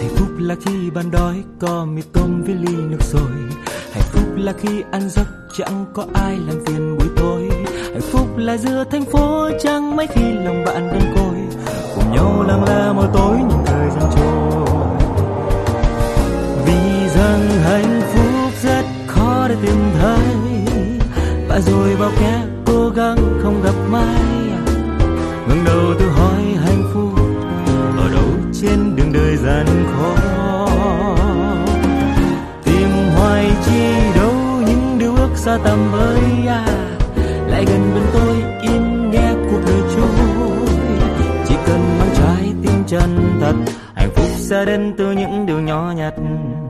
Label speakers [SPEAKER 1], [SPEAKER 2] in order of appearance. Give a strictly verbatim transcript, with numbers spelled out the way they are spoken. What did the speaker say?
[SPEAKER 1] Hạnh phúc là khi ban đói có mì tôm với ly nước sôi. Hạnh phúc là khi ăn giấc chẳng có ai làm phiền buổi tối. Hạnh phúc là giữa thành phố chẳng mấy khi lòng bạn đơn côi, cùng nhau lặng lẽ mỗi tối nhìn thời gian trôi. Vì rằng hạnh phúc rất khó để tìm thấy, và rồi bao kẻ cố gắng không gặp mai. Ngẩng đầu tự hỏi hạnh phúc ở đâu trên đường đời gian khó. Tìm hoài chi đâu những điều ước xa tầm với à. Lại gần bên tôi im nghe cuộc đời trôi. Chỉ cần mang trái tim chân thật, hạnh phúc sẽ đến từ những điều nhỏ nhặt.